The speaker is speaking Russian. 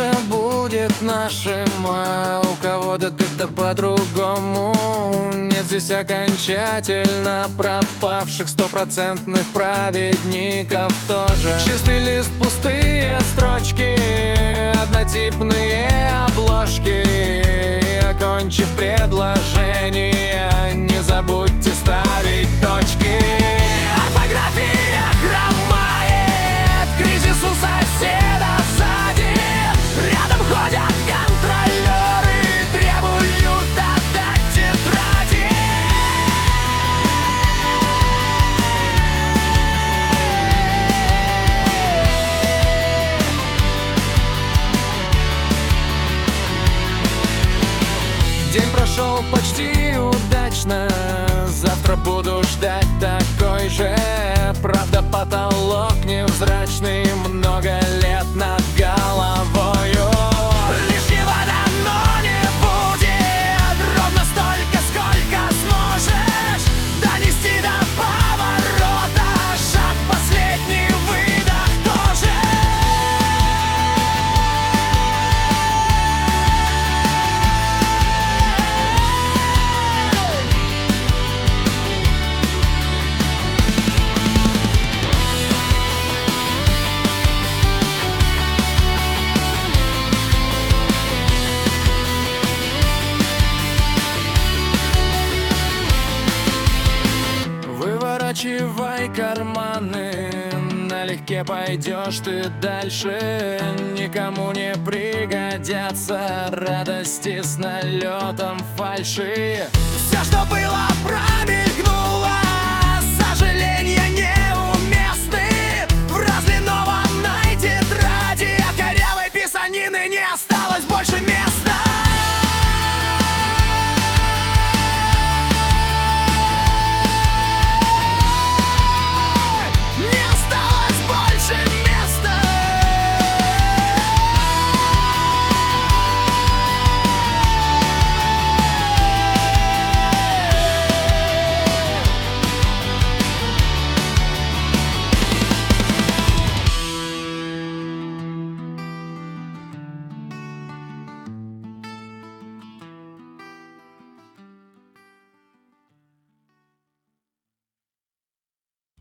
же будет нашим, а у кого-то как-то по-другому. Нет здесь окончательно пропавших стопроцентных праведников тоже. Чистый лист, пустые строчки, однотипные обложки. И, окончив предложение, не забудьте ставить точки. Орфография хромает, кризис у соседа сзади. Рядом ходят контролеры, требуют отдать тетради. День прошел почти удачно, завтра буду ждать такой же. Правда, потолок невзрачный, много лет над головою. Лишнего давно не будет, ровно столько, сколько сможешь донести до поворота. Шаг, последний выдох тоже. Выворачивай карманы, налегке пойдешь ты дальше. Никому не пригодятся радости с налетом фальши. Все, что было